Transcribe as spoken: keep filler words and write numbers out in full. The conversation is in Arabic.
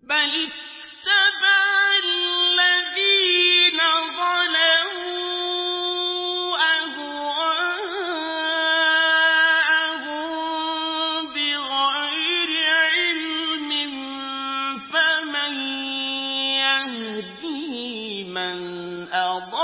بَلِ اتَّبَعَ الَّذِينَ ظَلَمُوا أَهْوَاءَهُم بِغَيْرِ عِلْمٍ ۖ فَمَن يَهْدِي مَنْ أَضَلَّ